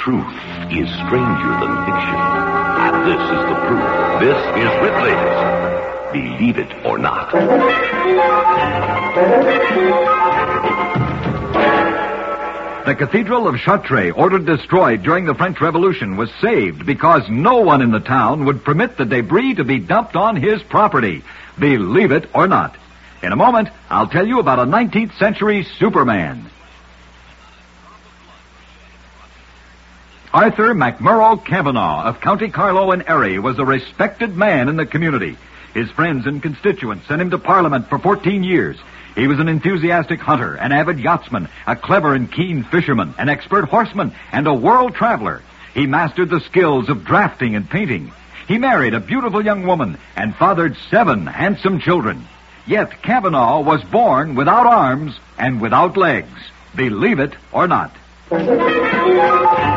Truth is stranger than fiction. And this is the proof. This is Ripley's Believe It or Not. The Cathedral of Chartres, ordered destroyed during the French Revolution, was saved because no one in the town would permit the debris to be dumped on his property. Believe it or not. In a moment, I'll tell you about a 19th century Superman. Arthur McMurrough Cavanaugh of County Carlow in Erie was a respected man in the community. His friends and constituents sent him to Parliament for 14 years. He was an enthusiastic hunter, an avid yachtsman, a clever and keen fisherman, an expert horseman, and a world traveler. He mastered the skills of drafting and painting. He married a beautiful young woman and fathered 7 handsome children. Yet Cavanaugh was born without arms and without legs. Believe it or not.